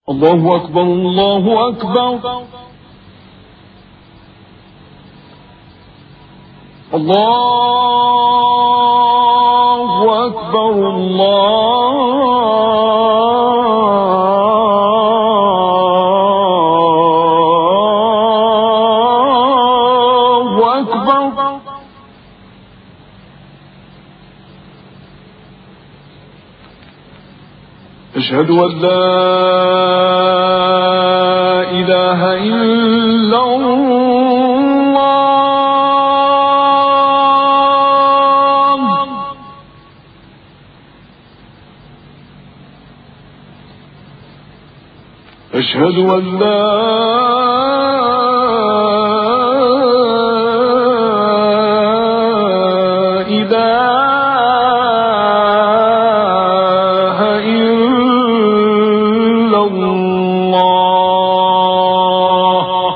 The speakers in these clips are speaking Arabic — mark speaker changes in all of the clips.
Speaker 1: الله أكبر الله أكبر الله أكبر الله أكبر. أشهد أن لا إله إلا الله. أشهد أن لا إله إلا الله.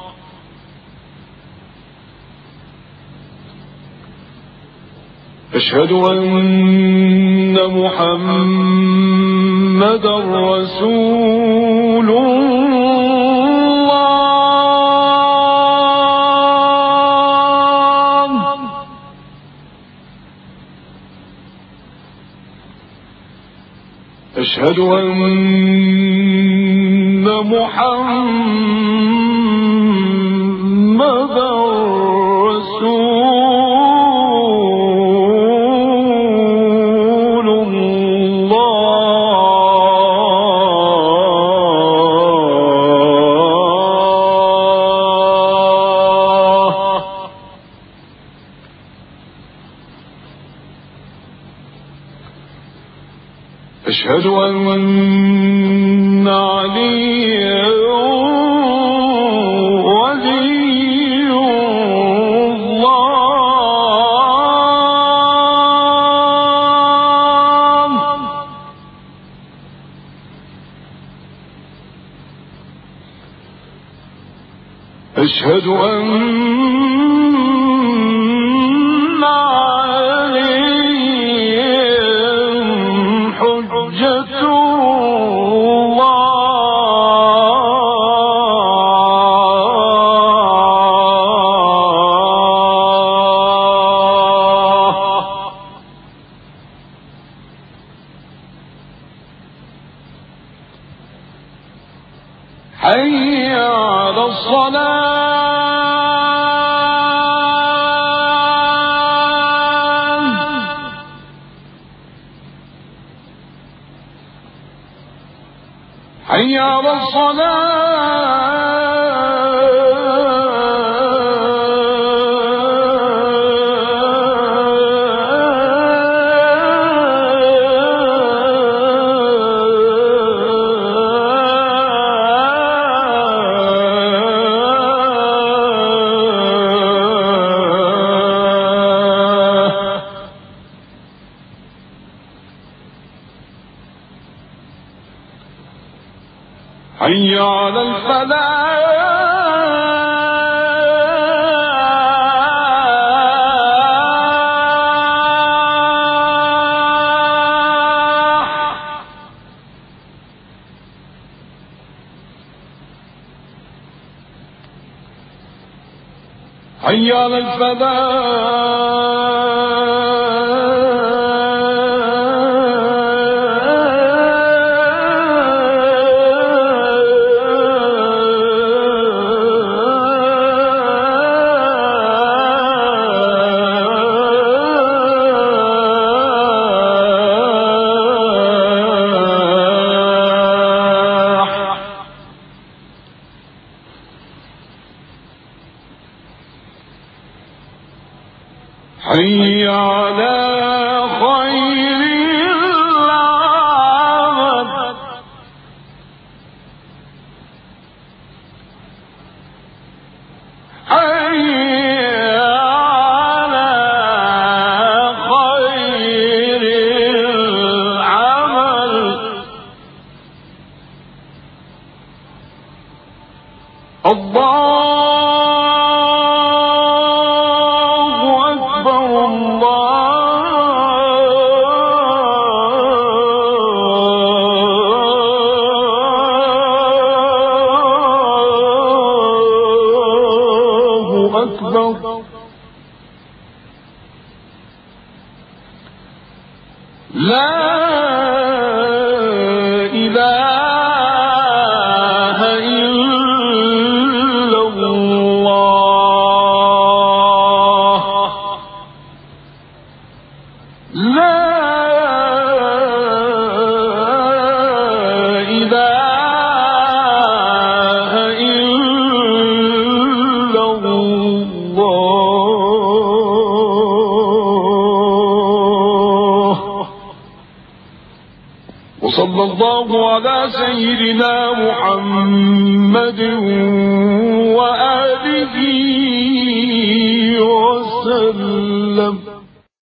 Speaker 1: أشهد أن محمدًا رسول الله. أشهد أن محمدًا رسول الله. أشهد أن عليا ولي الله. أشهد أن عليهم حجة الله. حي على الصلاة. حي على الصلاة. حي على الفلاح. حي على الفلاح. حي على خير العمل. حي على خير العمل. الله أكبر الله أكبر. لا إله إلا الله. لا إله إلا الله. وصلى الله على سيدنا محمد وآله وسلم.